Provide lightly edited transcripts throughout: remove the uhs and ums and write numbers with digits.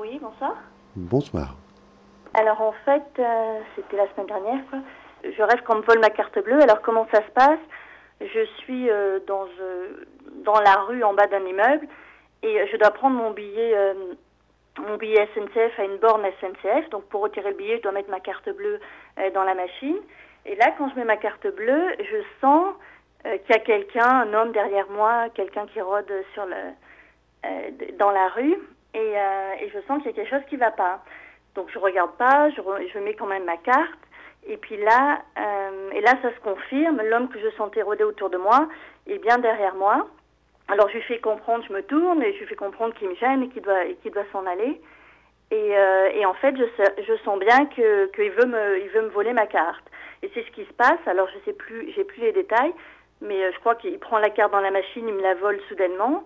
Oui, bonsoir. Bonsoir. Alors en fait, c'était la semaine dernière, quoi. Je rêve qu'on me vole ma carte bleue. Alors comment ça se passe? Je suis dans la rue en bas d'un immeuble et je dois prendre mon billet SNCF à une borne SNCF. Donc pour retirer le billet, je dois mettre ma carte bleue dans la machine. Et là, quand je mets ma carte bleue, je sens qu'il y a quelqu'un, un homme derrière moi, quelqu'un qui rôde dans la rue. Et je sens qu'il y a quelque chose qui ne va pas. Donc je regarde pas, je mets quand même ma carte. Et puis là, ça se confirme. L'homme que je sentais rôder autour de moi est bien derrière moi. Alors je lui fais comprendre, je me tourne et je lui fais comprendre qu'il me gêne et qu'il doit s'en aller. Et en fait, je sens bien qu'il veut me voler ma carte. Et c'est ce qui se passe. Alors je sais plus, j'ai plus les détails, mais je crois qu'il prend la carte dans la machine, il me la vole soudainement.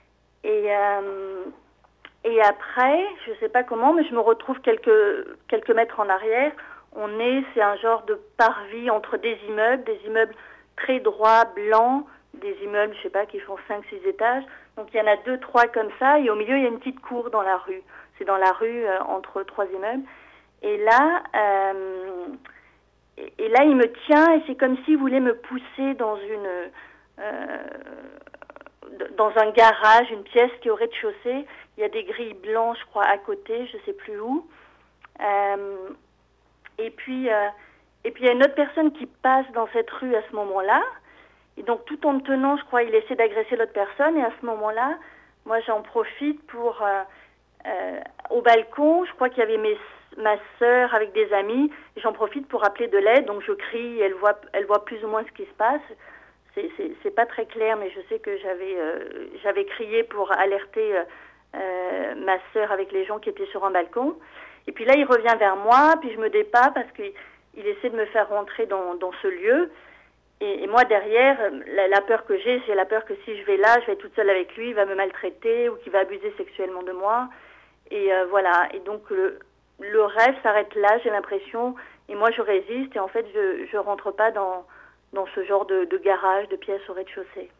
Et après, je sais pas comment, mais je me retrouve quelques mètres en arrière. C'est un genre de parvis entre des immeubles très droits, blancs, des immeubles, je sais pas, qui font 5-6 étages. Donc il y en a 2-3 comme ça, et au milieu il y a une petite cour dans la rue. C'est dans la rue entre 3 immeubles. Et là, il me tient, et c'est comme s'il voulait me pousser dans un garage, une pièce qui est au rez-de-chaussée. Il y a des grilles blanches, je crois, à côté, je sais plus où. Et puis il y a une autre personne qui passe dans cette rue à ce moment-là. Et donc, tout en me tenant, je crois, il essaie d'agresser l'autre personne. Et à ce moment-là, moi, j'en profite pour... au balcon, je crois qu'il y avait ma sœur avec des amis. J'en profite pour appeler de l'aide. Donc, je crie, elle voit plus ou moins ce qui se passe. C'est pas très clair, mais je sais que j'avais crié pour alerter ma sœur avec les gens qui étaient sur un balcon. Et puis là, il revient vers moi, puis je me dépas parce qu'il essaie de me faire rentrer dans ce lieu. Et moi, derrière, la peur que j'ai, c'est la peur que si je vais là, je vais être toute seule avec lui, il va me maltraiter ou qu'il va abuser sexuellement de moi. Et voilà. Et donc, le rêve s'arrête là, j'ai l'impression. Et moi, je résiste. Et en fait, je rentre pas dans ce genre de garage, de pièces au rez-de-chaussée.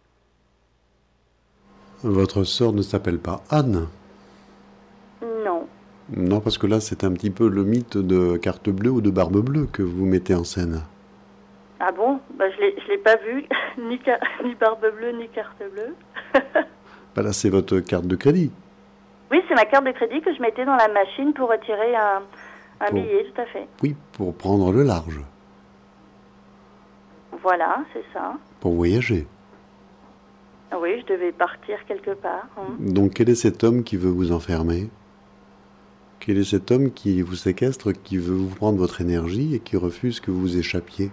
Votre sœur ne s'appelle pas Anne? Non. Non, parce que là, c'est un petit peu le mythe de carte bleue ou de barbe bleue que vous mettez en scène. Ah bon? Je l'ai pas vu, ni barbe bleue, ni carte bleue. Bah là, c'est votre carte de crédit. Oui, c'est ma carte de crédit que je mettais dans la machine pour retirer un billet, tout à fait. Oui, pour prendre le large. Voilà, c'est ça. Pour voyager. Oui, je devais partir quelque part. Donc, quel est cet homme qui veut vous enfermer? Quel est cet homme qui vous séquestre, qui veut vous prendre votre énergie et qui refuse que vous échappiez?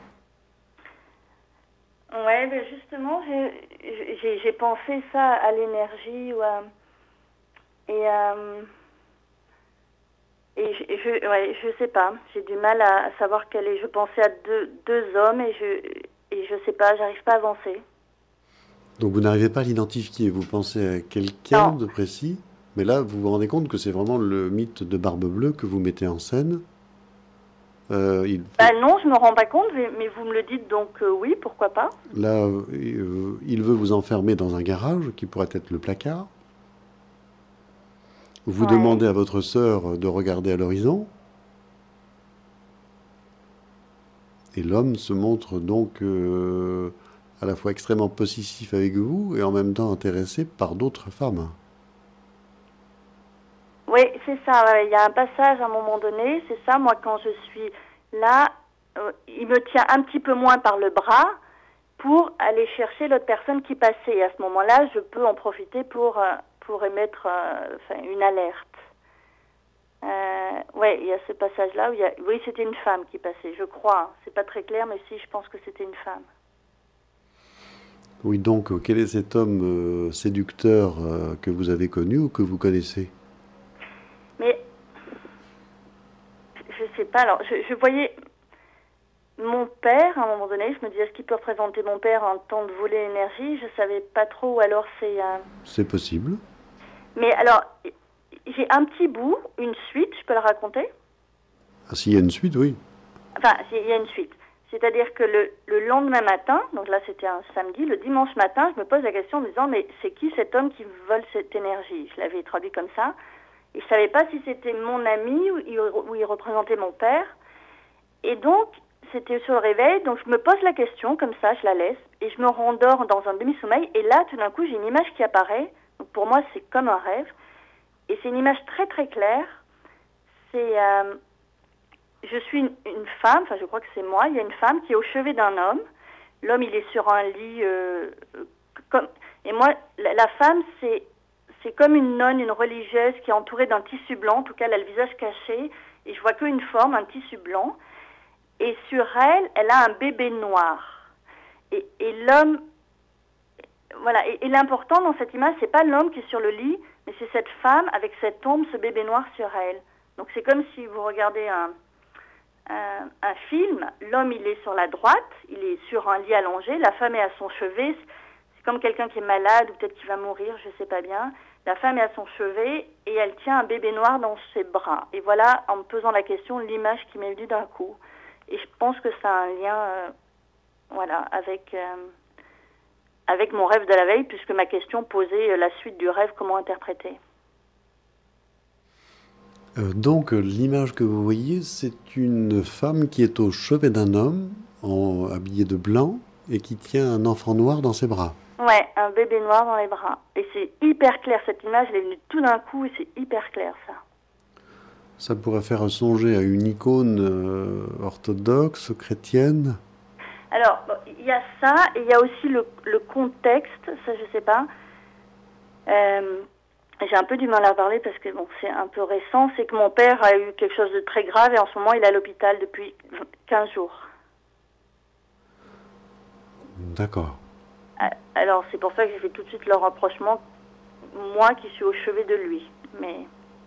Ouais, ben justement, j'ai pensé ça à l'énergie je sais pas. J'ai du mal à savoir quel est. Je pensais à deux hommes et je sais pas. J'arrive pas à avancer. Donc vous n'arrivez pas à l'identifier. Vous pensez à quelqu'un de précis, mais là vous vous rendez compte que c'est vraiment le mythe de Barbe Bleue que vous mettez en scène. Non, je me rends pas compte, mais vous me le dites, donc oui, pourquoi pas. Là, il veut vous enfermer dans un garage qui pourrait être le placard. Vous demandez à votre sœur de regarder à l'horizon. Et l'homme se montre donc à la fois extrêmement possessif avec vous et en même temps intéressé par d'autres femmes. Oui, c'est ça. Il y a un passage à un moment donné, c'est ça. Moi, quand je suis là, il me tient un petit peu moins par le bras pour aller chercher l'autre personne qui passait. Et à ce moment-là, je peux en profiter pour émettre une alerte. Il y a ce passage-là où oui, c'était une femme qui passait, je crois. C'est pas très clair, mais si, je pense que c'était une femme. Oui, donc, quel est cet homme séducteur que vous avez connu ou que vous connaissez? Mais, je sais pas, alors, je voyais mon père, à un moment donné, je me disais, est-ce qu'il peut représenter mon père en temps de voler l'énergie? Je savais pas trop, ou alors c'est... C'est possible. Mais alors, j'ai un petit bout, une suite, je peux la raconter? Ah, s'il y a une suite, oui. Enfin, il y a une suite. C'est-à-dire que le lendemain matin, donc là c'était un samedi, le dimanche matin, je me pose la question en me disant, mais c'est qui cet homme qui vole cette énergie? Je l'avais traduit comme ça. Et je ne savais pas si c'était mon ami ou il représentait mon père. Et donc, c'était sur le réveil, donc je me pose la question, comme ça, je la laisse, et je me rendors dans un demi-sommeil, et là, tout d'un coup, j'ai une image qui apparaît. Donc pour moi, c'est comme un rêve, et c'est une image très très claire. C'est, je suis une femme, enfin je crois que c'est moi, il y a une femme qui est au chevet d'un homme. L'homme, il est sur un lit, et moi, la femme, c'est comme une nonne, une religieuse qui est entourée d'un tissu blanc, en tout cas, elle a le visage caché, et je vois qu'une forme, un tissu blanc. Et sur elle, elle a un bébé noir. Et l'homme, voilà. Et l'important dans cette image, c'est pas l'homme qui est sur le lit, mais c'est cette femme avec cette ombre, ce bébé noir sur elle. Donc c'est comme si vous regardez un film. L'homme, il est sur la droite, il est sur un lit allongé. La femme est à son chevet. C'est comme quelqu'un qui est malade ou peut-être qui va mourir, je sais pas bien. La femme est à son chevet et elle tient un bébé noir dans ses bras. Et voilà, en me posant la question, l'image qui m'est venue d'un coup. Et je pense que ça a un lien, voilà, avec mon rêve de la veille, puisque ma question posait la suite du rêve, comment interpréter. Donc, l'image que vous voyez, c'est une femme qui est au chevet d'un homme, habillé de blanc, et qui tient un enfant noir dans ses bras. Ouais, un bébé noir dans les bras. Et c'est hyper clair, cette image, elle est venue tout d'un coup, et c'est hyper clair, ça. Ça pourrait faire songer à une icône orthodoxe, chrétienne. Alors, il y a ça, et il y a aussi le contexte, ça je sais pas. J'ai un peu du mal à parler parce que bon, c'est un peu récent, c'est que mon père a eu quelque chose de très grave et en ce moment il est à l'hôpital depuis 15 jours. D'accord. Alors c'est pour ça que j'ai fait tout de suite le rapprochement, moi qui suis au chevet de lui. Mais...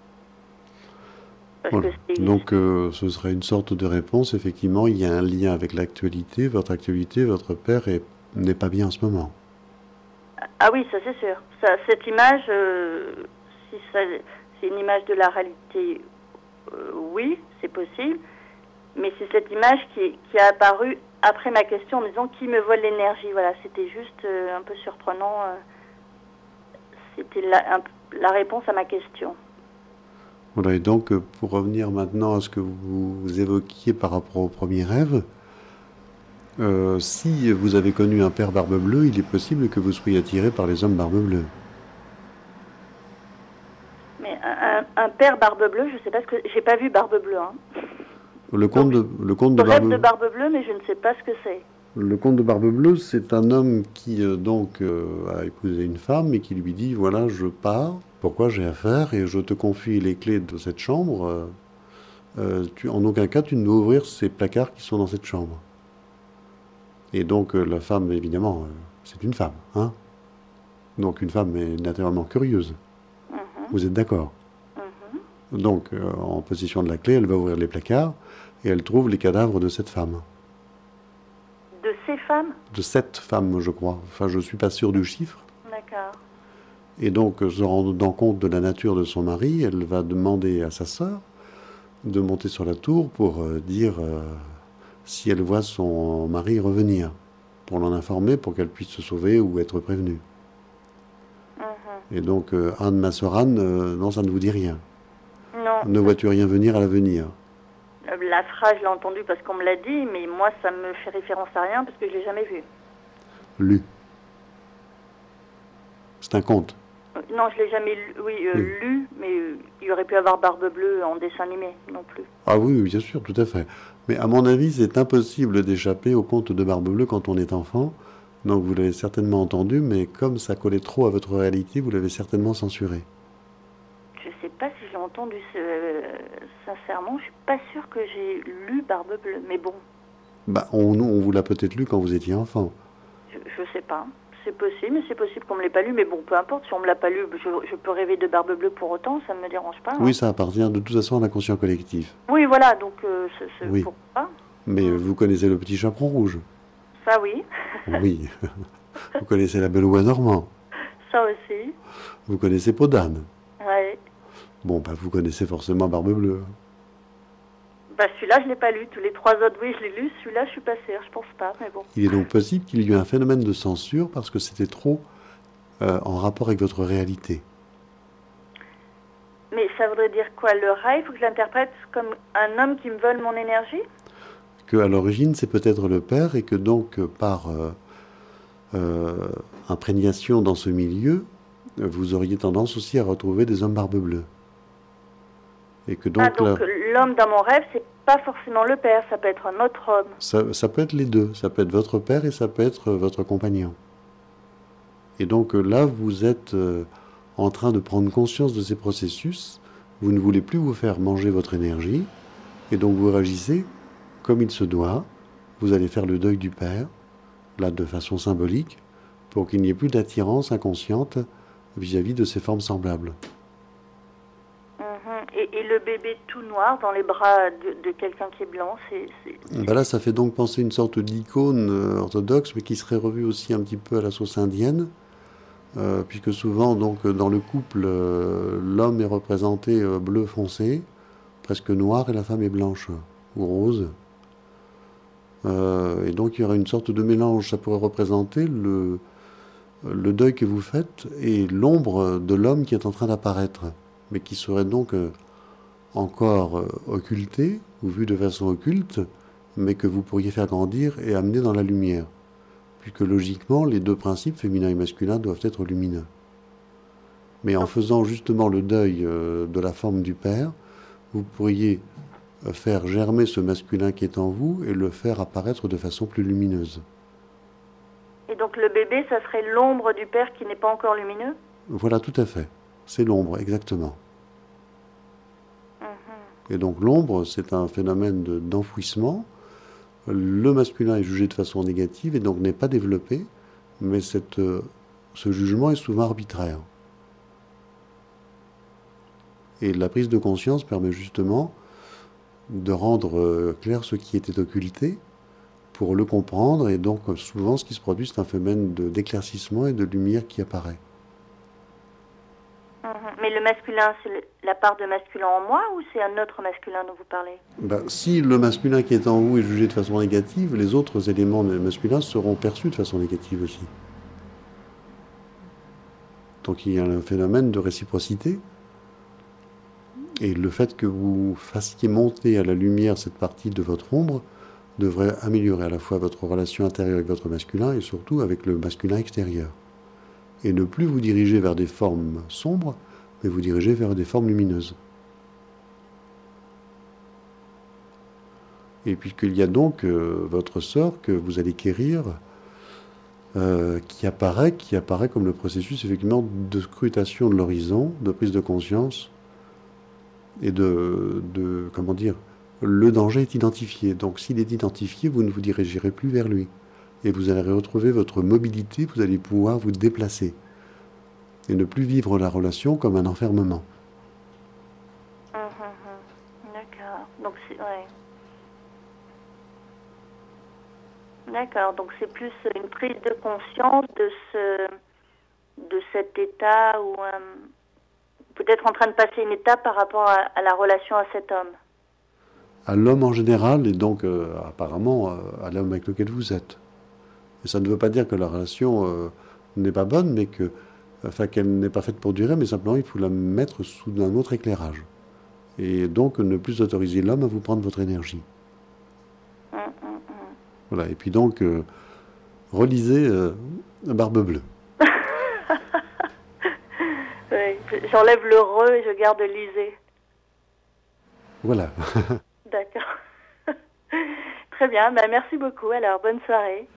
Voilà. Donc ce serait une sorte de réponse, effectivement, il y a un lien avec l'actualité, votre père n'est pas bien en ce moment. Ah oui, ça c'est sûr. Cette image, si c'est une image de la réalité, oui, c'est possible, mais c'est cette image qui a apparu après ma question en me disant qui me vole l'énergie. Voilà, c'était juste un peu surprenant, c'était la réponse à ma question. Voilà, et donc, pour revenir maintenant à ce que vous évoquiez par rapport au premier rêve, si vous avez connu un père barbe bleue, il est possible que vous soyez attiré par les hommes barbe bleue. Mais un père barbe bleue, je sais pas ce que... J'ai pas vu barbe bleue, hein. Le conte de rêve de barbe bleue, mais je ne sais pas ce que c'est. Le comte de barbe bleue, c'est un homme qui a épousé une femme et qui lui dit, voilà, je pars, pourquoi j'ai affaire, et je te confie les clés de cette chambre. En aucun cas, tu ne dois ouvrir ces placards qui sont dans cette chambre. Et donc, la femme, évidemment, c'est une femme, hein. Donc, une femme est naturellement curieuse. Vous êtes d'accord? Donc, en possession de la clé, elle va ouvrir les placards et elle trouve les cadavres de cette femme. De ces femmes? De cette femme, je crois. Enfin, je ne suis pas sûr du chiffre. D'accord. Et donc, se rendant compte de la nature de son mari, elle va demander à sa sœur de monter sur la tour pour dire si elle voit son mari revenir, pour l'en informer, pour qu'elle puisse se sauver ou être prévenue. Et donc, Anne, ma sœur Anne, non, ça ne vous dit rien. Non. Ne vois-tu rien venir à l'avenir? La phrase, je l'ai entendue parce qu'on me l'a dit, mais moi, ça me fait référence à rien parce que je ne l'ai jamais vu. Lu. C'est un conte. Non, je ne l'ai jamais lu, mais il aurait pu avoir barbe bleue en dessin animé non plus. Ah oui, bien sûr, tout à fait. Mais à mon avis, c'est impossible d'échapper au conte de barbe bleue quand on est enfant. Donc vous l'avez certainement entendu, mais comme ça collait trop à votre réalité, vous l'avez certainement censuré. Je ne sais pas si je l'ai entendu, sincèrement, je suis pas sûre que j'ai lu Barbe Bleue, mais bon. Bah, on vous l'a peut-être lu quand vous étiez enfant. Je sais pas, c'est possible, mais c'est possible qu'on me l'ait pas lu, mais bon, peu importe, si on me l'a pas lu, je peux rêver de Barbe Bleue pour autant, ça me dérange pas. Oui, hein. ça appartient de toute façon à l'inconscient collectif. Oui, voilà, donc oui. Pourquoi. Mais vous connaissez le petit chaperon rouge? Ça, oui. Oui. Vous connaissez la belle oie normand? Ça aussi. Vous connaissez Peau d'âne? Ouais. Bon, bah, vous connaissez forcément Barbe Bleue. Bah, celui-là, je l'ai pas lu. Tous les trois autres, oui, je l'ai lu. Celui-là, je suis pas sûre, je pense pas, mais bon. Il est donc possible qu'il y ait eu un phénomène de censure parce que c'était trop en rapport avec votre réalité. Mais ça voudrait dire quoi? Le rat, il faut que je l'interprète comme un homme qui me vole mon énergie? Qu'à l'origine, c'est peut-être le père et que donc, par imprégnation dans ce milieu, vous auriez tendance aussi à retrouver des hommes barbe bleue. Et que Ah, donc là, donc l'homme dans mon rêve, c'est pas forcément le père, ça peut être un autre homme. ça peut être les deux. Ça peut être votre père et ça peut être votre compagnon. Et donc là, vous êtes en train de prendre conscience de ces processus. Vous ne voulez plus vous faire manger votre énergie. Et donc vous réagissez comme il se doit. Vous allez faire le deuil du père, là de façon symbolique, pour qu'il n'y ait plus d'attirance inconsciente vis-à-vis de ces formes semblables. Et le bébé tout noir dans les bras de quelqu'un qui est blanc, Ben là, ça fait donc penser une sorte d'icône orthodoxe, mais qui serait revue aussi un petit peu à la sauce indienne, puisque souvent, donc, dans le couple, l'homme est représenté bleu foncé, presque noir, et la femme est blanche ou rose. Et donc, il y aurait une sorte de mélange. Ça pourrait représenter le deuil que vous faites et l'ombre de l'homme qui est en train d'apparaître, mais qui serait donc encore occulté ou vu de façon occulte, mais que vous pourriez faire grandir et amener dans la lumière, puisque logiquement les deux principes, féminin et masculin, doivent être lumineux. Mais en faisant justement le deuil de la forme du père, vous pourriez faire germer ce masculin qui est en vous et le faire apparaître de façon plus lumineuse. Et donc le bébé, ça serait l'ombre du père qui n'est pas encore lumineux? Voilà, tout à fait. C'est l'ombre, exactement. Et donc l'ombre, c'est un phénomène d'enfouissement. Le masculin est jugé de façon négative et donc n'est pas développé, mais ce jugement est souvent arbitraire. Et la prise de conscience permet justement de rendre clair ce qui était occulté pour le comprendre, et donc souvent ce qui se produit, c'est un phénomène d'éclaircissement et de lumière qui apparaît. Mais le masculin, c'est la part de masculin en moi ou c'est un autre masculin dont vous parlez? Ben, si le masculin qui est en vous est jugé de façon négative, les autres éléments masculins seront perçus de façon négative aussi. Donc il y a un phénomène de réciprocité. Et le fait que vous fassiez monter à la lumière cette partie de votre ombre devrait améliorer à la fois votre relation intérieure avec votre masculin et surtout avec le masculin extérieur. Et ne plus vous diriger vers des formes sombres, mais vous diriger vers des formes lumineuses. Et puisqu'il y a donc votre sœur que vous allez quérir, qui apparaît comme le processus effectivement de scrutation de l'horizon, de prise de conscience, et comment dire, le danger est identifié. Donc s'il est identifié, vous ne vous dirigerez plus vers lui. Et vous allez retrouver votre mobilité, vous allez pouvoir vous déplacer. Et ne plus vivre la relation comme un enfermement. D'accord. Donc ouais. D'accord. Donc c'est plus une prise de conscience de cet état où peut-être en train de passer une étape par rapport à la relation à cet homme. À l'homme en général et donc apparemment à l'homme avec lequel vous êtes. Et ça ne veut pas dire que la relation n'est pas bonne, mais qu'elle n'est pas faite pour durer, mais simplement il faut la mettre sous un autre éclairage. Et donc ne plus autoriser l'homme à vous prendre votre énergie. Voilà. Et puis donc relisez Barbe Bleue. Oui, j'enlève le re et je garde lisez. Voilà. D'accord. Très bien, merci beaucoup. Alors, bonne soirée.